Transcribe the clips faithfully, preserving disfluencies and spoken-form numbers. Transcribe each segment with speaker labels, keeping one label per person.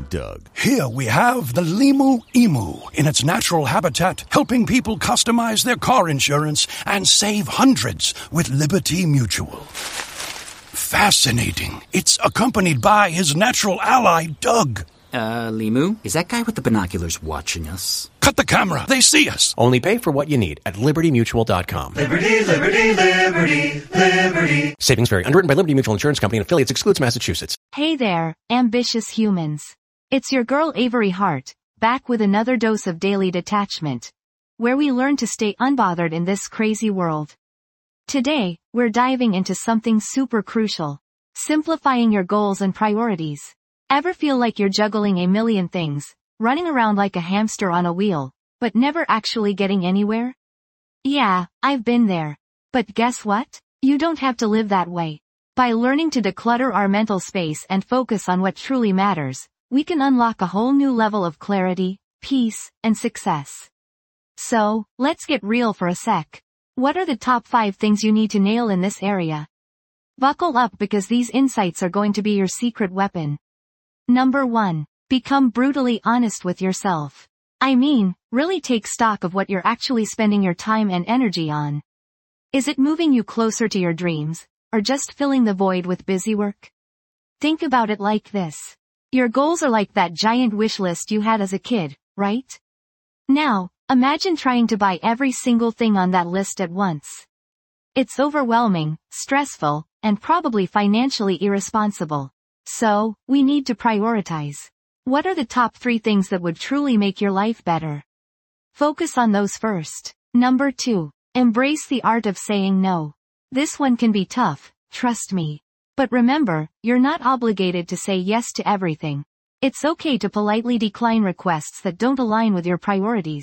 Speaker 1: Doug.
Speaker 2: Here we have the Limu Emu in its natural habitat, helping people customize their car insurance and save hundreds with Liberty Mutual. Fascinating. It's accompanied by his natural ally, Doug.
Speaker 3: Uh, Limu, is that guy with the binoculars watching us?
Speaker 2: Cut the camera. They see us.
Speaker 4: Only pay for what you need at liberty mutual dot com.
Speaker 5: Liberty, liberty, liberty, liberty.
Speaker 4: Savings vary. Underwritten by Liberty Mutual Insurance Company and affiliates. Excludes Massachusetts.
Speaker 6: Hey there, ambitious humans. It's your girl Avery Hart, back with another dose of daily detachment, where we learn to stay unbothered in this crazy world. Today, we're diving into something super crucial. Simplifying your goals and priorities. Ever feel like you're juggling a million things, running around like a hamster on a wheel, but never actually getting anywhere? Yeah, I've been there. But guess what? You don't have to live that way. By learning to declutter our mental space and focus on what truly matters, we can unlock a whole new level of clarity, peace, and success. So, let's get real for a sec. What are the top five things you need to nail in this area? Buckle up because these insights are going to be your secret weapon. Number one. Become brutally honest with yourself. I mean, really take stock of what you're actually spending your time and energy on. Is it moving you closer to your dreams, or just filling the void with busy work? Think about it like this. Your goals are like that giant wish list you had as a kid, right? Now, imagine trying to buy every single thing on that list at once. It's overwhelming, stressful, and probably financially irresponsible. So, we need to prioritize. What are the top three things that would truly make your life better? Focus on those first. Number two. Embrace the art of saying no. This one can be tough, trust me. But remember, you're not obligated to say yes to everything. It's okay to politely decline requests that don't align with your priorities.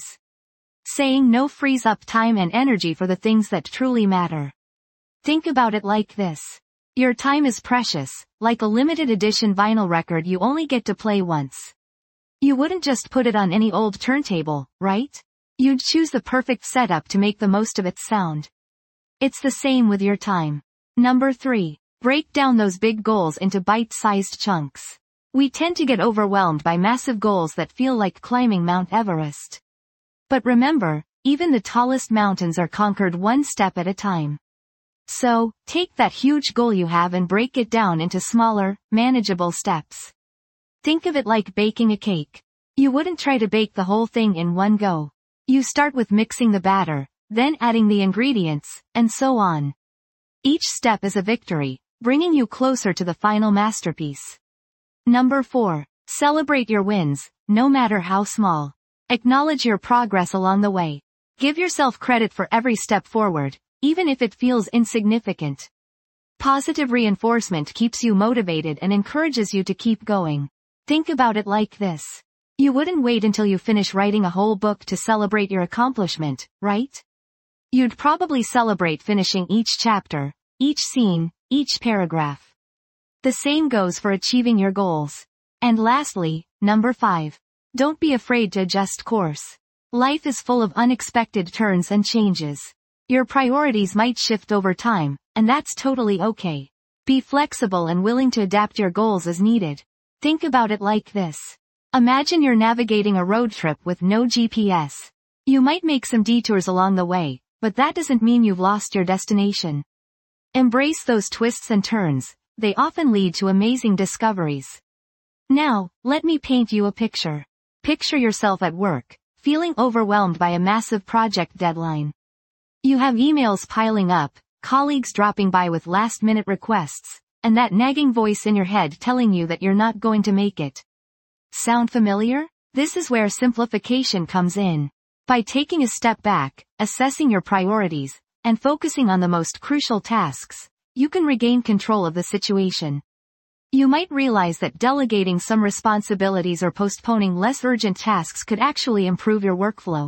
Speaker 6: Saying no frees up time and energy for the things that truly matter. Think about it like this. Your time is precious, like a limited edition vinyl record you only get to play once. You wouldn't just put it on any old turntable, right? You'd choose the perfect setup to make the most of its sound. It's the same with your time. Number three. Break down those big goals into bite-sized chunks. We tend to get overwhelmed by massive goals that feel like climbing Mount Everest. But remember, even the tallest mountains are conquered one step at a time. So, take that huge goal you have and break it down into smaller, manageable steps. Think of it like baking a cake. You wouldn't try to bake the whole thing in one go. You start with mixing the batter, then adding the ingredients, and so on. Each step is a victory, bringing you closer to the final masterpiece. Number four. Celebrate your wins, no matter how small. Acknowledge your progress along the way. Give yourself credit for every step forward, even if it feels insignificant. Positive reinforcement keeps you motivated and encourages you to keep going. Think about it like this. You wouldn't wait until you finish writing a whole book to celebrate your accomplishment, right? You'd probably celebrate finishing each chapter, each scene, each paragraph. The same goes for achieving your goals. And lastly, number five. Don't be afraid to adjust course. Life is full of unexpected turns and changes. Your priorities might shift over time, and that's totally okay. Be flexible and willing to adapt your goals as needed. Think about it like this. Imagine you're navigating a road trip with no G P S. You might make some detours along the way, but that doesn't mean you've lost your destination. Embrace those twists and turns. They often lead to amazing discoveries. Now, let me paint you a picture. Picture yourself at work, feeling overwhelmed by a massive project deadline. You have emails piling up, colleagues dropping by with last-minute requests, and that nagging voice in your head telling you that you're not going to make it. Sound familiar? This is where simplification comes in. By taking a step back, assessing your priorities, and focusing on the most crucial tasks, you can regain control of the situation. You might realize that delegating some responsibilities or postponing less urgent tasks could actually improve your workflow.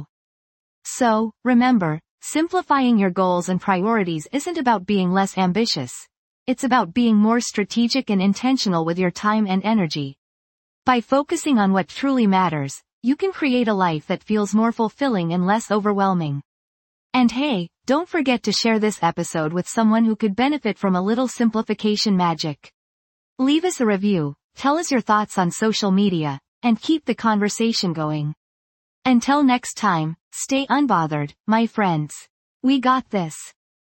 Speaker 6: So, remember, simplifying your goals and priorities isn't about being less ambitious. It's about being more strategic and intentional with your time and energy. By focusing on what truly matters, you can create a life that feels more fulfilling and less overwhelming. And hey, don't forget to share this episode with someone who could benefit from a little simplification magic. Leave us a review, tell us your thoughts on social media, and keep the conversation going. Until next time, stay unbothered, my friends. We got this.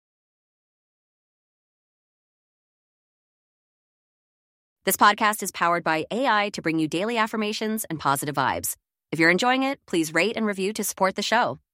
Speaker 1: This podcast is powered by A I to bring you daily affirmations and positive vibes. If you're enjoying it, please rate and review to support the show.